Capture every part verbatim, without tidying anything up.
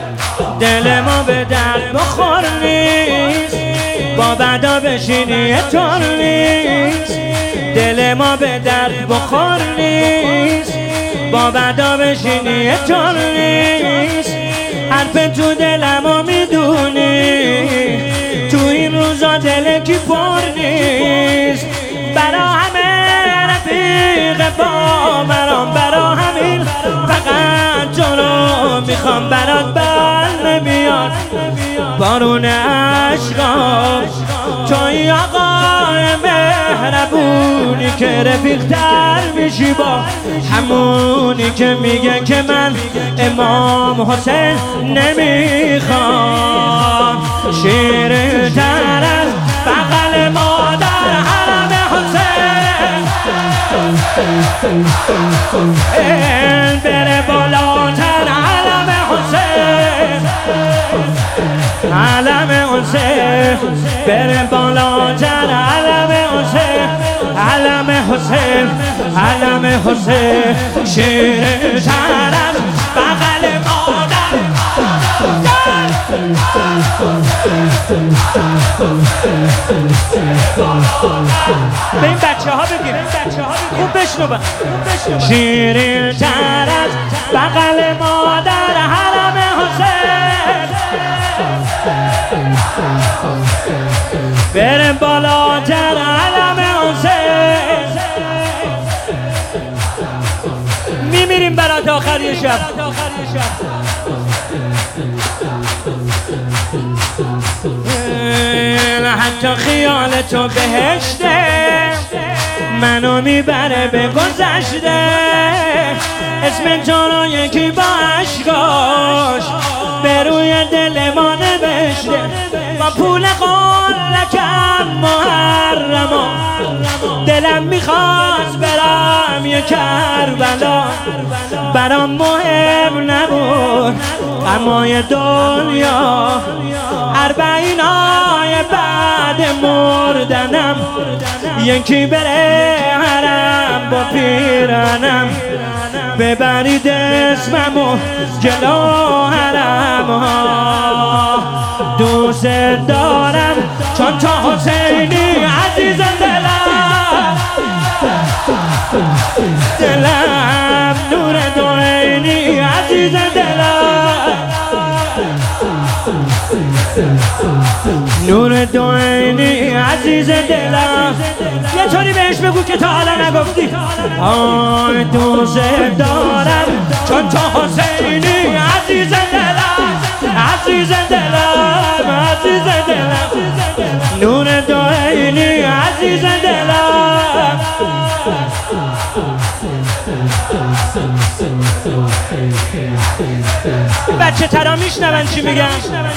دل ما به درد بخور نیست، با بدا بشینی طور نیست. دل ما به درد بخور نیست، با بدا بشینی طور نیست. حرف تو دلمو میدونی، تو این روزا دل کی پر نیست. برا همه رفیق با مرام، برا همین فقط جلو میخوام. برات بر نمیاد بارون عشقام، توی آقای مهربونی که رفیق تر میشی با همونی که میگه که من امام حسین نمیخوام. شیرین تر از بغل مادر حرم حسین، بره بالاتر علم حسین، علم حسین بره بالاتر علم حسین، علم حسین، علم حسین. شیرین تر از بغل مادر. به این بچه ها بگیر، خوب بشنو. شیرین تر از بغل مادر حرم حسین، بره بالاتر علم حسین. میمیریم برات آخری شب. حتی خیال تو بهشته، منو میبره به گذشته. اسم تو رو یکی با عشقاش به روی دل ما نوشته. با پول قلکم محرما، دلم میخواست برم یه کربلا. برام مهم نبود غمای دنیا، اربعینای بعد مردنم یکی بره حرم با پیرنم. ببرید اسممو جلو حرم ها، دوست دارم چون تو حسینی عزیز دلم. دلم نور دوینی عزیز دلم، نور دوینی عزیز دلم. یه طوری بهش بگو که تا حالا نگفتی. آی دوست دارم چون تو حسینی عزیز دلم، عزیز دلم، عزیز دلم. نور دوینی عزیز دلم. بچه ترا میشنون چی میگم؟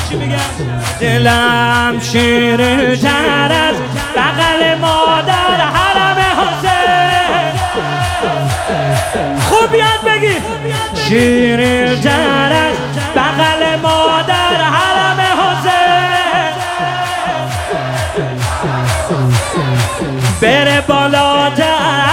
دلم شیرین تر از بغل مادر حرم حسین. خوب یاد بگی. شیرین تر از بغل مادر حرم حسین، بره بالاتر